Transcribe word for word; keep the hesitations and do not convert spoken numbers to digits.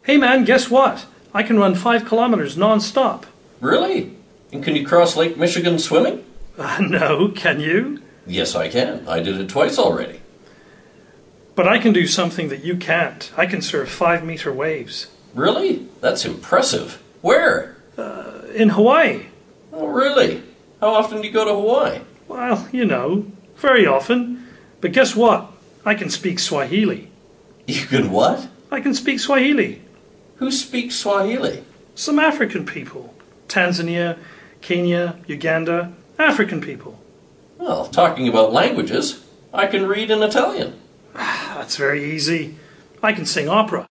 Hey man, guess what? I can run five kilometers non-stop. Really? And can you cross Lake Michigan swimming? Uh, no, can you? Yes, I can. I did it twice already. But I can do something that you can't. I can surf five meter waves. Really? That's impressive. Where? Uh, in Hawaii. Oh, really? How often do you go to Hawaii? Well, you know, very often. But guess what? I can speak Swahili. You can what? I can speak Swahili. Who speaks Swahili? Some African people. Tanzania, Kenya, Uganda. African people. Well, talking about languages, I can read in Italian. That's very easy. I can sing opera.